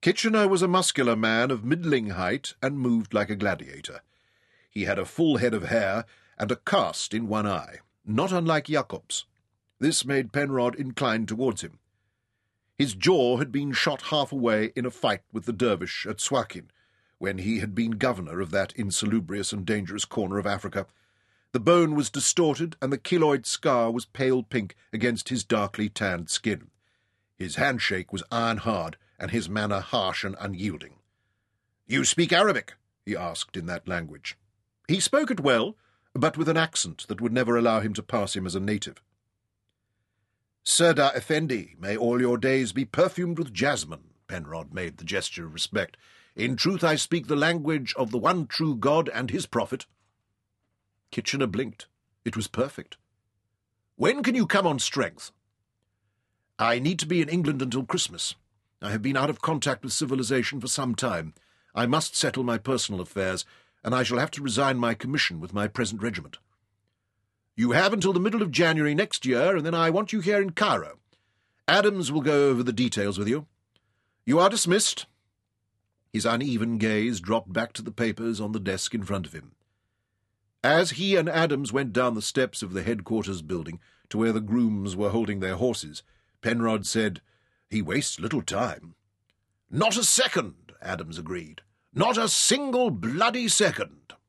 Kitchener was a muscular man of middling height and moved like a gladiator. He had a full head of hair and a cast in one eye, not unlike Jacob's. This made Penrod inclined towards him. His jaw had been shot half away in a fight with the dervish at Suakin, when he had been governor of that insalubrious and dangerous corner of Africa. The bone was distorted, and the keloid scar was pale pink against his darkly tanned skin. His handshake was iron-hard, and his manner harsh and unyielding. "You speak Arabic?" he asked in that language. He spoke it well, but with an accent that would never allow him to pass him as a native. "Serdar Effendi, may all your days be perfumed with jasmine," Penrod made the gesture of respect. "In truth I speak the language of the one true God and his prophet." Kitchener blinked. It was perfect. "When can you come on strength?" "I need to be in England until Christmas. I have been out of contact with civilization for some time. I must settle my personal affairs, and I shall have to resign my commission with my present regiment." "You have until the middle of January next year, and then I want you here in Cairo. Adams will go over the details with you. You are dismissed." His uneven gaze dropped back to the papers on the desk in front of him. As he and Adams went down the steps of the headquarters building to where the grooms were holding their horses, Penrod said, "He wastes little time." "Not a second," Adams agreed. "Not a single bloody second."